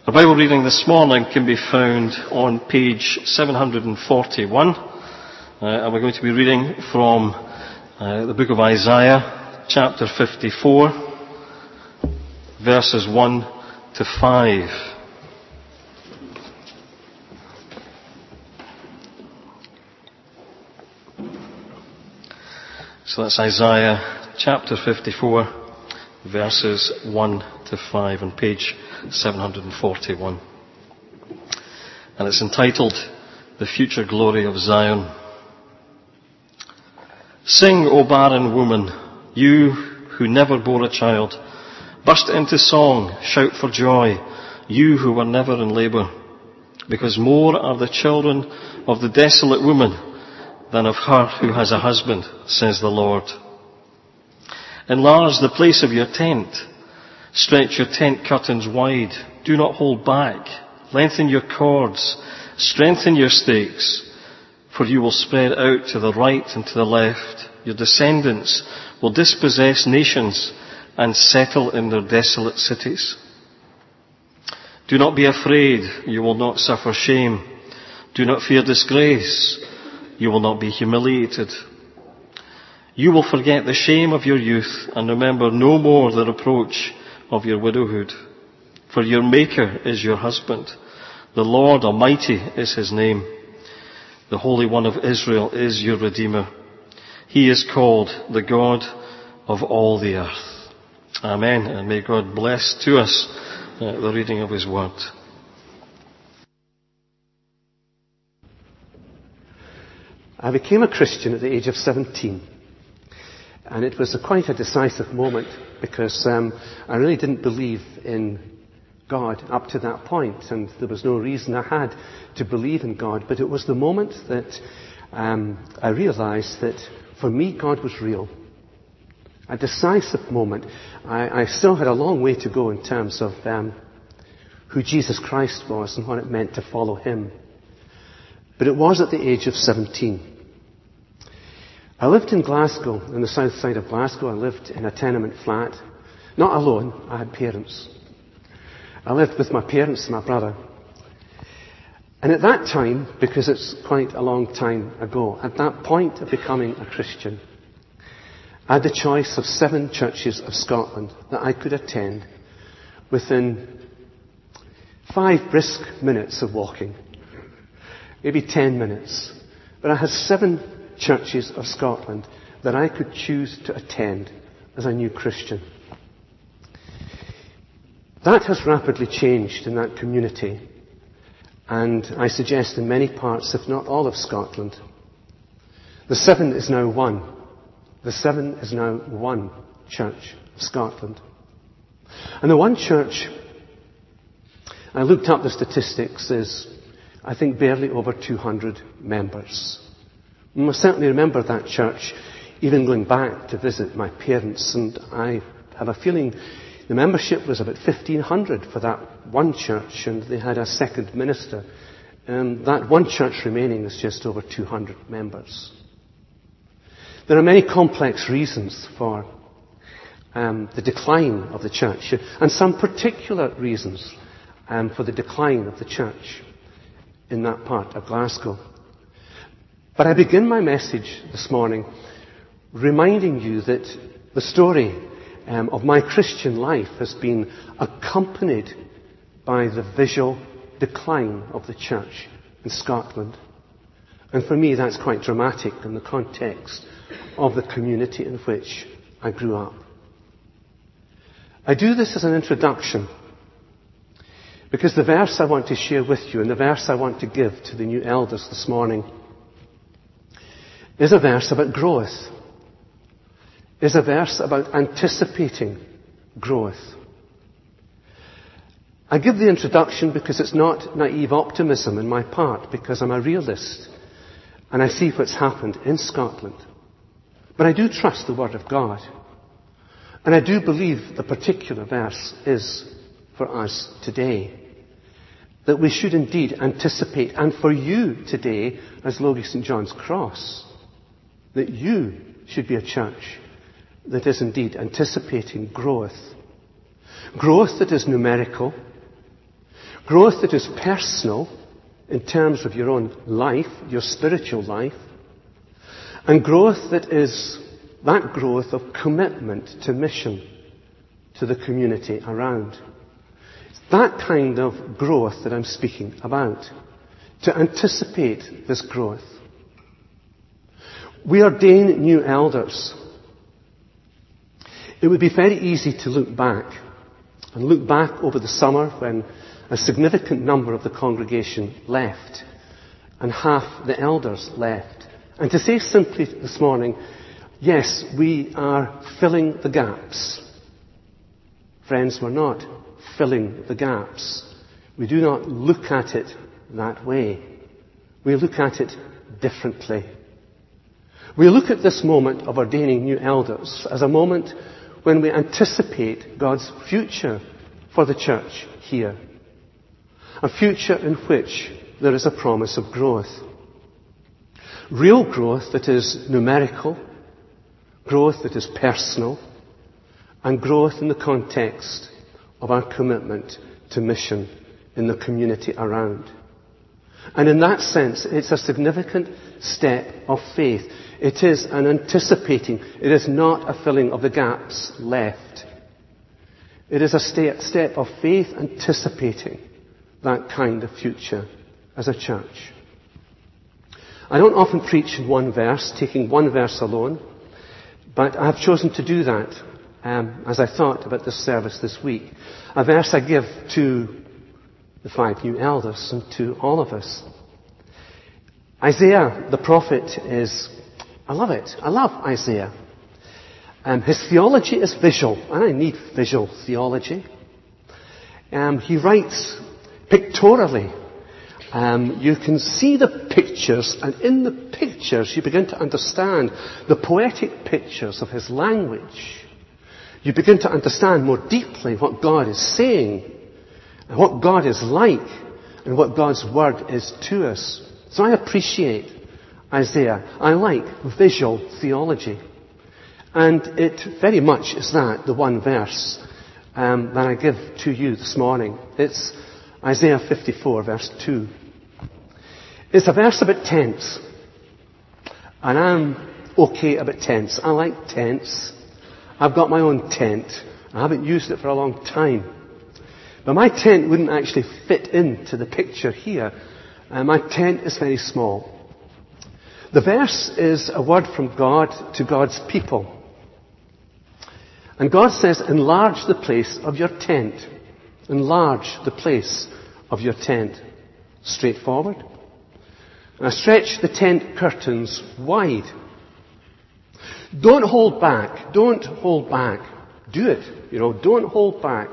Our Bible reading this morning can be found on page 741, and we're going to be reading from the book of Isaiah, chapter 54, verses 1 to 5. So that's Isaiah chapter 54, verses 1 to 5 on page 741. And it's entitled, The Future Glory of Zion. Sing, O barren woman, you who never bore a child. Burst into song, shout for joy, you who were never in labour. Because more are the children of the desolate woman than of her who has a husband, says the Lord. Enlarge the place of your tent. Stretch your tent curtains wide. Do not hold back. Lengthen your cords. Strengthen your stakes. For you will spread out to the right and to the left. Your descendants will dispossess nations and settle in their desolate cities. Do not be afraid. You will not suffer shame. Do not fear disgrace. You will not be humiliated. You will forget the shame of your youth and remember no more the reproach of your widowhood. For your Maker is your husband. The Lord Almighty is his name. The Holy One of Israel is your Redeemer. He is called the God of all the earth. Amen. And may God bless to us the reading of his word. I became a Christian at the age of 17. And it was quite a decisive moment because I really didn't believe in God up to that point, and there was no reason I had to believe in God. But it was the moment that I realized that for me God was real. A decisive moment. I still had a long way to go in terms of who Jesus Christ was and what it meant to follow him. But it was at the age of 17. I lived in Glasgow, on the south side of Glasgow. I lived in a tenement flat. Not alone, I had parents. I lived with my parents and my brother. And at that time, because it's quite a long time ago, at that point of becoming a Christian, I had the choice of 7 churches of Scotland that I could attend within 5 brisk minutes of walking. Maybe 10 minutes. But I had 7 churches of Scotland that I could choose to attend as a new Christian. That has rapidly changed in that community, and I suggest in many parts, if not all of Scotland. The 7 is now 1. The 7 is now 1 church of Scotland. And the 1 church, I looked up the statistics, is I think barely over 200 members. I certainly remember that church, even going back to visit my parents, and I have a feeling the membership was about 1,500 for that 1 church, and they had a second minister. And that 1 church remaining is just over 200 members. There are many complex reasons for the decline of the church, and some particular reasons for the decline of the church in that part of Glasgow. But I begin my message this morning reminding you that the story of my Christian life has been accompanied by the visual decline of the church in Scotland. And for me, that's quite dramatic in the context of the community in which I grew up. I do this as an introduction because the verse I want to share with you and the verse I want to give to the new elders this morning is a verse about growth. Is a verse about anticipating growth. I give the introduction because it's not naive optimism on my part, because I'm a realist and I see what's happened in Scotland. But I do trust the Word of God. And I do believe the particular verse is for us today. That we should indeed anticipate, and for you today, as Logie St. John's Cross, that you should be a church that is indeed anticipating growth. Growth that is numerical. Growth that is personal in terms of your own life, your spiritual life. And growth that is that growth of commitment to mission to the community around. It's that kind of growth that I'm speaking about. To anticipate this growth. We ordain new elders. It would be very easy to look back over the summer when a significant number of the congregation left and half the elders left. And to say simply this morning, yes, we are filling the gaps. Friends, we're not filling the gaps. We do not look at it that way. We look at it differently. We look at this moment of ordaining new elders as a moment when we anticipate God's future for the church here. A future in which there is a promise of growth. Real growth that is numerical, growth that is personal, and growth in the context of our commitment to mission in the community around. And in that sense, it's a significant step of faith. It is an anticipating. It is not a filling of the gaps left. It is a step of faith anticipating that kind of future as a church. I don't often preach in one verse, taking one verse alone, but I have chosen to do that as I thought about this service this week. A verse I give to the 5 new elders and to all of us. Isaiah, the prophet, I love it. I love Isaiah. His theology is visual, and I need visual theology. He writes pictorially. You can see the pictures, and in the pictures you begin to understand the poetic pictures of his language. You begin to understand more deeply what God is saying, and what God is like, and what God's word is to us. So I appreciate Isaiah. I like visual theology. And it very much is that, the one verse that I give to you this morning. It's Isaiah 54, verse 2. It's a verse about tents. And I'm okay about tents. I like tents. I've got my own tent. I haven't used it for a long time. But my tent wouldn't actually fit into the picture here. My tent is very small. The verse is a word from God to God's people. And God says, enlarge the place of your tent. Enlarge the place of your tent. Straightforward. Now stretch the tent curtains wide. Don't hold back. Don't hold back. Do it. Don't hold back.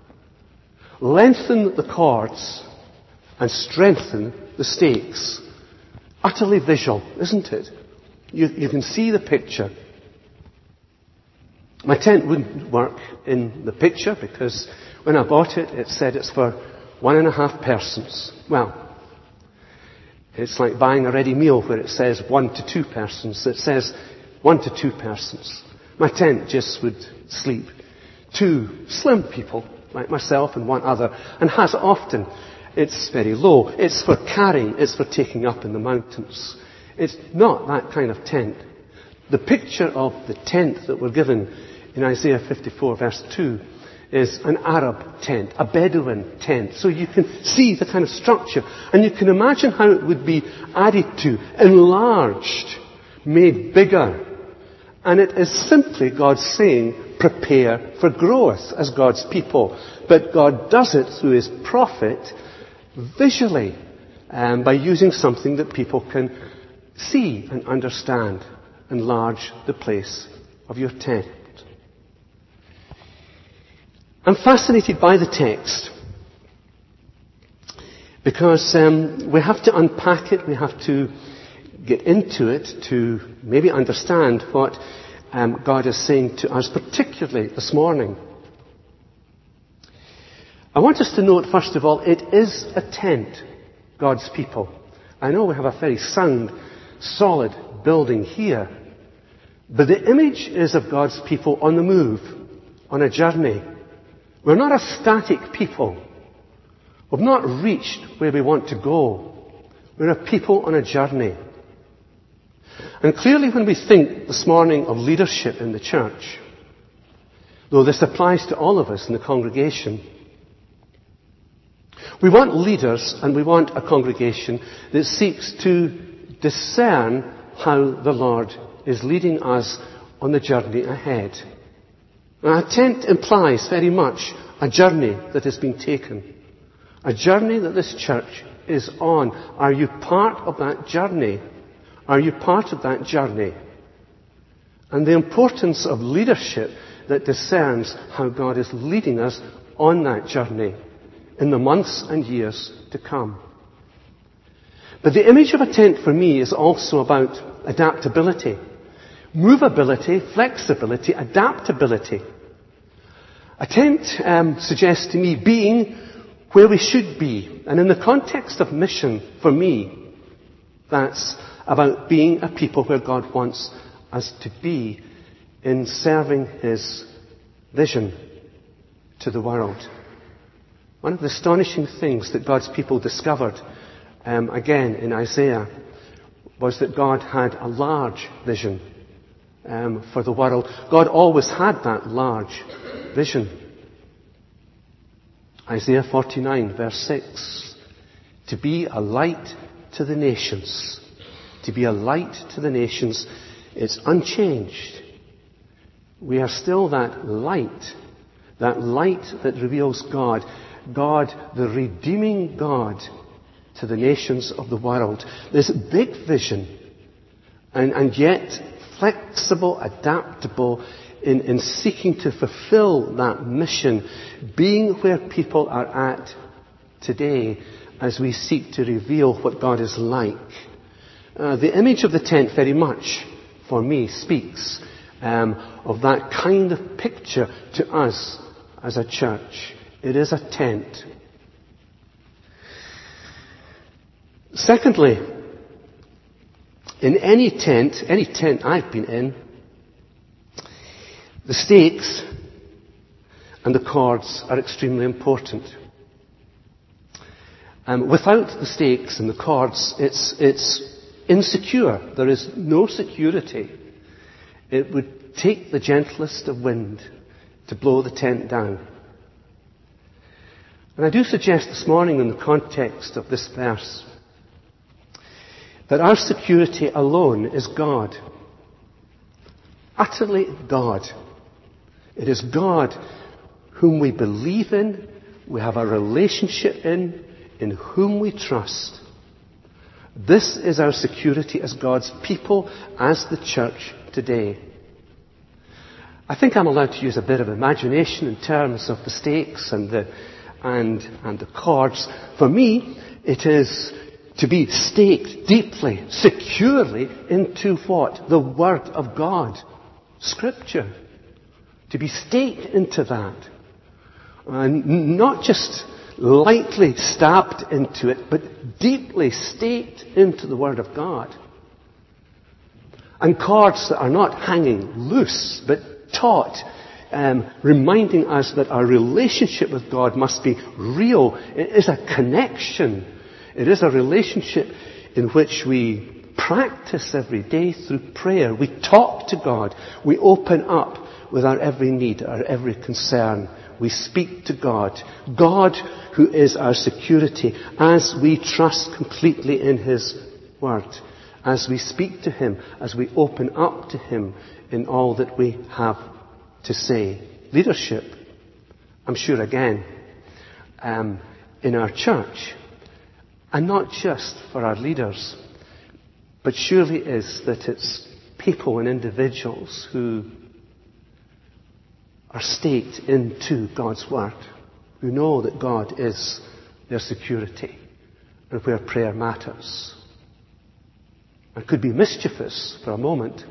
Lengthen the cords and strengthen the stakes. Utterly visual, isn't it? You can see the picture. My tent wouldn't work in the picture because when I bought it, it said it's for 1.5 persons. Well, it's like buying a ready meal where it says 1 to 2 persons. It says 1 to 2 persons. My tent just would sleep 2 slim people like myself and one other, and has often. It's very low. It's for carrying. It's for taking up in the mountains. It's not that kind of tent. The picture of the tent that we're given in Isaiah 54 verse 2 is an Arab tent, a Bedouin tent. So you can see the kind of structure, and you can imagine how it would be added to, enlarged, made bigger. And it is simply God saying, prepare for growth as God's people. But God does it through His prophet visually, by using something that people can see and understand. Enlarge the place of your tent. I'm fascinated by the text because we have to unpack it, we have to get into it to maybe understand what God is saying to us, particularly this morning. I want us to note, first of all, it is a tent, God's people. I know we have a very sound, solid building here, but the image is of God's people on the move, on a journey. We're not a static people. We've not reached where we want to go. We're a people on a journey. And clearly when we think this morning of leadership in the church, though this applies to all of us in the congregation, we want leaders and we want a congregation that seeks to discern how the Lord is leading us on the journey ahead. Now, a tent implies very much a journey that has been taken. A journey that this church is on. Are you part of that journey? Are you part of that journey? And the importance of leadership that discerns how God is leading us on that journey in the months and years to come. But the image of a tent for me is also about adaptability. Movability, flexibility, adaptability. A tent suggests to me being where we should be. And in the context of mission, for me, that's about being a people where God wants us to be in serving His vision to the world. One of the astonishing things that God's people discovered, again in Isaiah, was that God had a large vision for the world. God always had that large vision. Isaiah 49 verse 6. To be a light to the nations. To be a light to the nations. It's unchanged. We are still that light that reveals God. God, the redeeming God to the nations of the world. This big vision and yet flexible, adaptable in seeking to fulfill that mission, being where people are at today as we seek to reveal what God is like. The image of the tent very much, for me, speaks of that kind of picture to us as a church. It is a tent. Secondly, in any tent I've been in, the stakes and the cords are extremely important. Without the stakes and the cords, it's insecure. There is no security. It would take the gentlest of wind to blow the tent down. And I do suggest this morning in the context of this verse that our security alone is God. Utterly God. It is God whom we believe in, we have a relationship in whom we trust. This is our security as God's people, as the church today. I think I'm allowed to use a bit of imagination in terms of the stakes and the cords. For me, it is to be staked deeply, securely into what? The Word of God. Scripture. To be staked into that. And not just lightly stabbed into it, but deeply staked into the Word of God. And cords that are not hanging loose, but taut, reminding us that our relationship with God must be real. It is a connection. It is a relationship in which we practice every day through prayer. We talk to God. We open up with our every need, our every concern. We speak to God. God who is our security as we trust completely in His Word. As we speak to Him, as we open up to Him in all that we have to say. Leadership, I'm sure again, in our church, and not just for our leaders, but surely is that it's people and individuals who are staked into God's Word, who know that God is their security and where prayer matters. I could be mischievous for a moment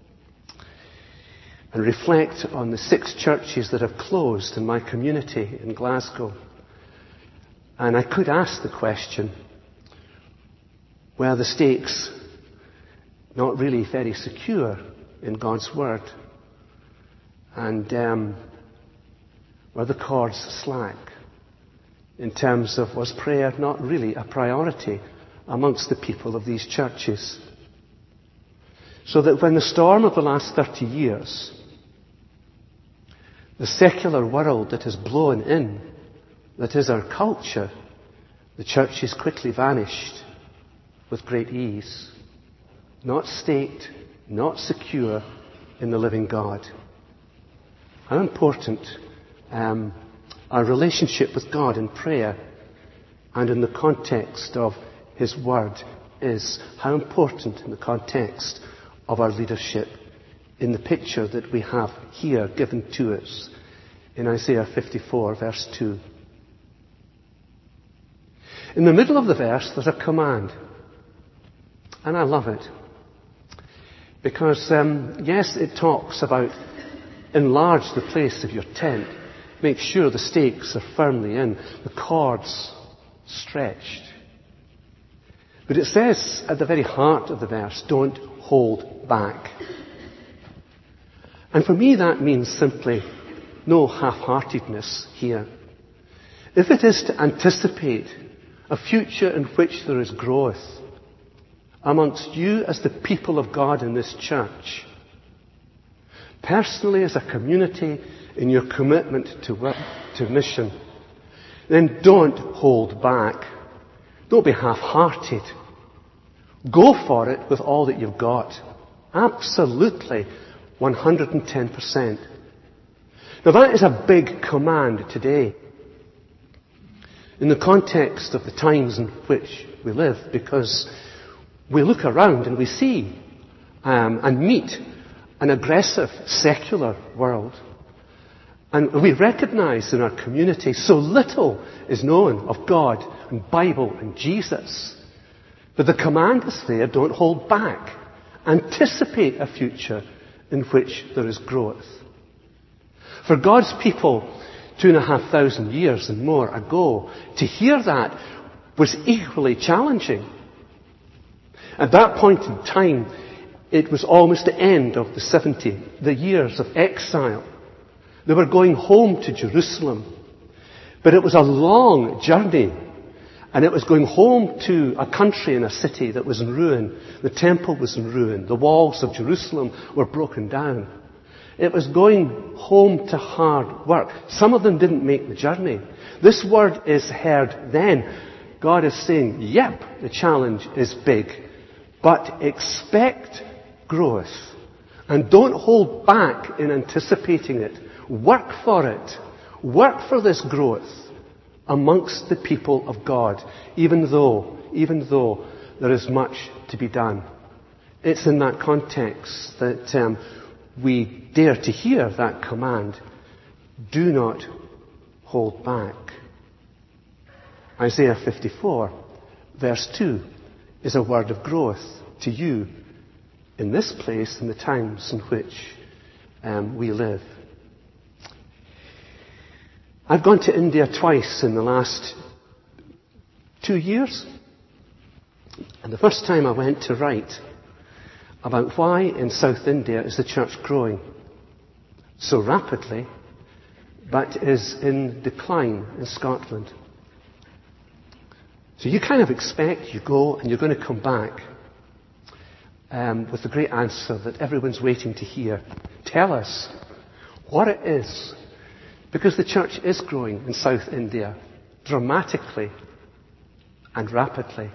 and reflect on the 6 churches that have closed in my community in Glasgow. And I could ask the question, were the stakes not really very secure in God's Word? And were the cords slack in terms of, was prayer not really a priority amongst the people of these churches? So that when the storm of the last 30 years, the secular world that has blown in, that is our culture, the churches quickly vanished with great ease. Not staked, not secure in the living God. How important our relationship with God in prayer and in the context of His Word is. How important in the context of our leadership in the picture that we have here given to us in Isaiah 54 verse 2. In the middle of the verse there's a command. And I love it. Because, yes, it talks about enlarge the place of your tent. Make sure the stakes are firmly in, the cords stretched. But it says at the very heart of the verse, don't hold back. And for me that means simply no half-heartedness here. If it is to anticipate a future in which there is growth amongst you as the people of God in this church, personally as a community in your commitment to work, to mission, then don't hold back. Don't be half-hearted. Go for it with all that you've got. Absolutely, 110%. Now that is a big command today in the context of the times in which we live, because we look around and we see and meet an aggressive secular world. And we recognize in our community so little is known of God and Bible and Jesus. But the command is there, don't hold back. Anticipate a future in which there is growth. For God's people 2,500 years and more ago, to hear that was equally challenging. At that point in time, it was almost the end of the years of exile. They were going home to Jerusalem. But it was a long journey. And it was going home to a country and a city that was in ruin. The temple was in ruin. The walls of Jerusalem were broken down. It was going home to hard work. Some of them didn't make the journey. This word is heard then. God is saying, yep, the challenge is big. But expect growth. And don't hold back in anticipating it. Work for it. Work for this growth amongst the people of God, even though there is much to be done. It's in that context that we dare to hear that command. Do not hold back. Isaiah 54, verse 2, is a word of growth to you in this place, in the times in which we live. I've gone to India twice in the last 2 years. And the first time I went to write about why in South India is the church growing so rapidly, but is in decline in Scotland. So you kind of expect you go and you're going to come back with the great answer that everyone's waiting to hear. Tell us what it is. Because the church is growing in South India dramatically and rapidly.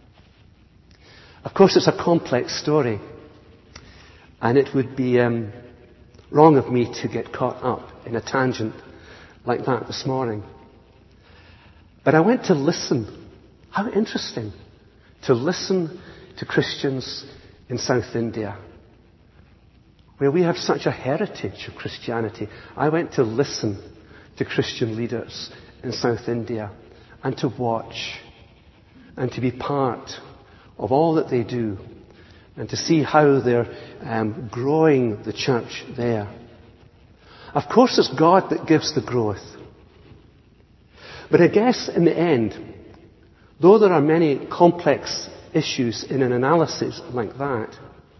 Of course, it's a complex story. And it would be wrong of me to get caught up in a tangent like that this morning. But I went to listen. How interesting to listen to Christians in South India, where we have such a heritage of Christianity. I went to listen to Christian leaders in South India and to watch and to be part of all that they do and to see how they're growing the church there. Of course, it's God that gives the growth. But I guess in the end, though there are many complex issues in an analysis like that,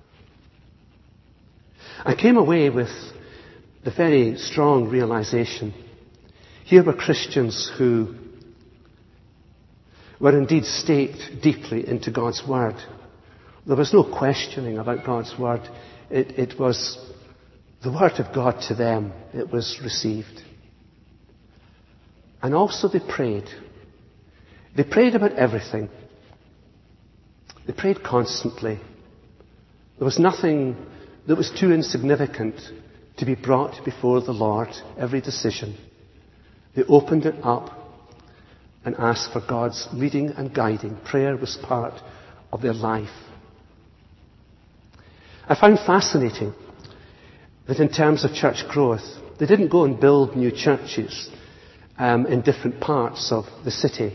I came away with the very strong realization. Here were Christians who were indeed staked deeply into God's Word. There was no questioning about God's Word. It was the Word of God to them. It was received. And also they prayed. They prayed about everything. They prayed constantly. There was nothing that was too insignificant to be brought before the Lord, every decision. They opened it up and asked for God's leading and guiding. Prayer was part of their life. I found fascinating that in terms of church growth, they didn't go and build new churches in different parts of the city.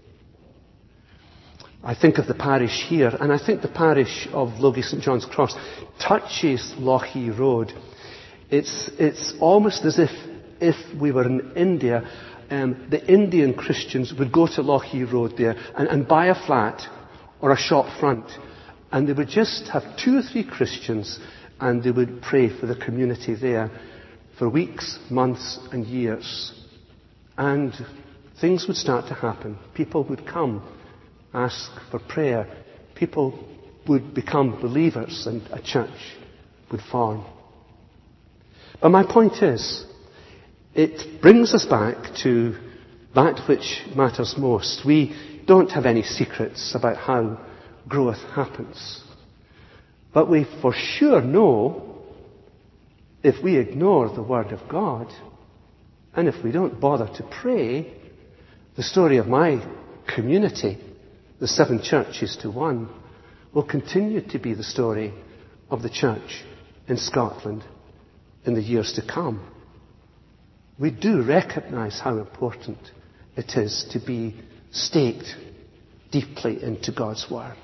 I think of the parish here, and I think the parish of Logie St John's Cross touches Lochee Road. It's almost as if we were in India, the Indian Christians would go to Lochee Road there and buy a flat or a shop front, and they would just have 2 or 3 Christians, and they would pray for the community there for weeks, months and years. And things would start to happen. People would come, ask for prayer. People would become believers, and a church would form. But my point is, it brings us back to that which matters most. We don't have any secrets about how growth happens. But we for sure know, if we ignore the Word of God, and if we don't bother to pray, the story of my community, the 7 churches to 1, will continue to be the story of the church in Scotland in the years to come. We do recognise how important it is to be staked deeply into God's Word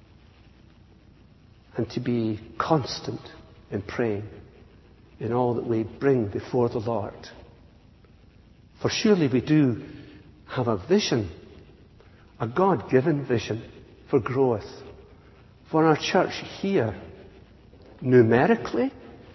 and to be constant in praying in all that we bring before the Lord. For surely we do have a vision, a God-given vision for growth, for our church here, numerically,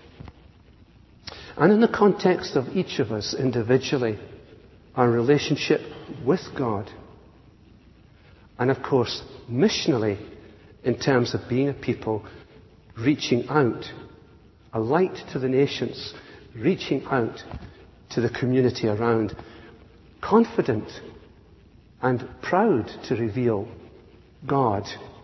and in the context of each of us individually, our relationship with God, and of course, missionally, in terms of being a people reaching out, a light to the nations, reaching out to the community around, confident and proud to reveal God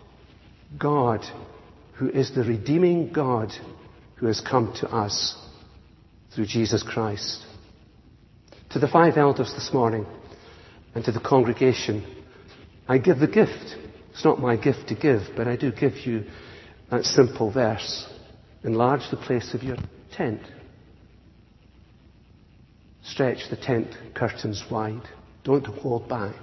who is the redeeming God who has come to us through Jesus Christ. To the 5 elders this morning and to the congregation, I give the gift. It's not my gift to give, but I do give you that simple verse. Enlarge the place of your tent. Stretch the tent curtains wide. Don't hold back.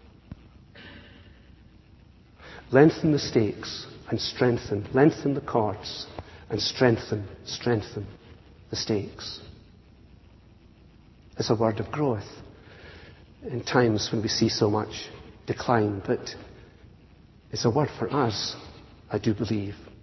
Lengthen the stakes and strengthen. Lengthen the cords and strengthen the stakes. It's a word of growth in times when we see so much decline, but it's a word for us, I do believe.